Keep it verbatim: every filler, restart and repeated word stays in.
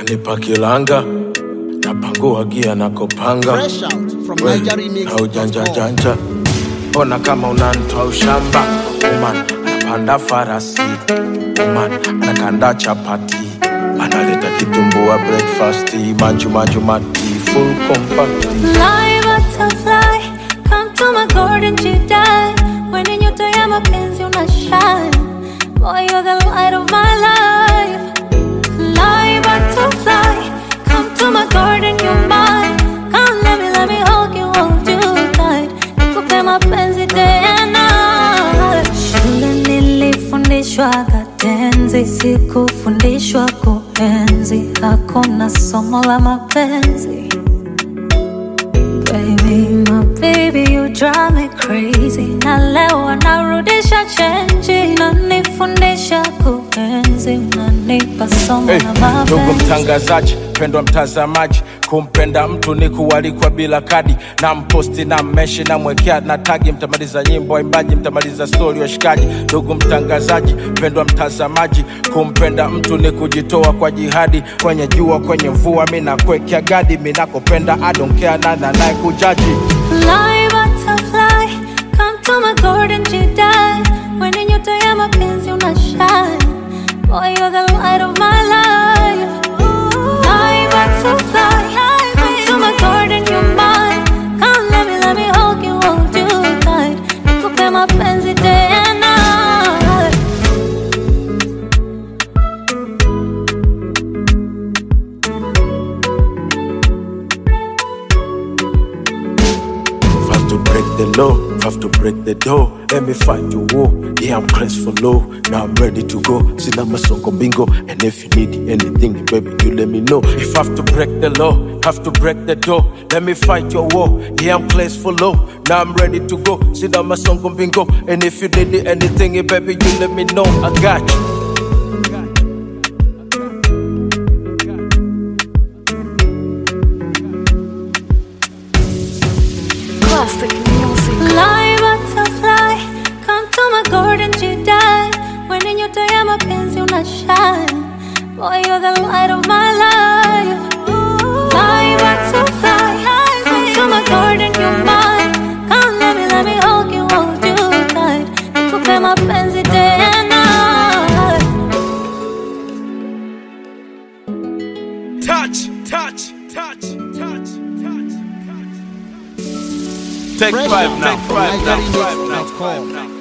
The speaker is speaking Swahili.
Kanipa kilanga napangua gia na kopanga. Fresh out from Niger Remix. Au janja janja ona kama unanitoa ushamba. Woman anapanda farasi, woman anakanda chapati, analeta kitumbua breakfast, manju manju mati full company. Fly butterfly, come to my garden to die. When in your time mapenzi una shine, boy you're the light of my life. Fly butterfly, come to my garden, you're mine. Come let me, let me hug you, hold you tight. Nikupe mapenzi day and night. Shule nilifundishwa katenzi, sikufundishwa kuenzi. Hakuna somo la mapenzi. Baby, my baby, you drive me crazy. Na leo narudisha change, nanifundisha kuenzi, nanipa somo la mapenzi. Ndugu mtangazaji, pendwa mtazamaji, kumpenda mtu ni kualikwa bila kadi. Na mposti na meshi na mwekea na tagi, mtamaliza nyimbo waimbaji, mtamaliza story washikaji. Ndugu mtangazaji, pendwa mtazamaji, kumpenda mtu ni kujitoa kwa jihadi. Kwenye jua kwenye mvua mimi nakuwekea gadi, mimi nakupenda I don't care nana naye kujaji. Fly butterfly, come to my garden to die. When in your time mapenzi una shine, boy you're the light of my life. Fly butterfly, come to my garden, you're mine. Come let me, let me hug you, hold you tight. Nikupe mapenzi day and night. Have to break the law, have to break the door. Let me fight your war, yeah I'm cleansed for low. Now I'm ready to go, sina masongo bingo. And if you need anything, baby, you let me know. If I have to break the law, have to break the door. Let me fight your war, yeah I'm cleansed for low. Now I'm ready to go, sina masongo bingo. And if you need anything, baby, you let me know. I got you. Classic music. Fly butterfly, come to my garden to die. When in your time mapenzi una shine, boy you're the light of my life. Fly butterfly, come to my garden, you're mine. Come let me, let me hug you, hold you tight. Nikupe mapenzi day and night. Touch, touch, touch, touch, touch. Take Fresh five out now, from five now, Niger five Remix now, dot com. five now.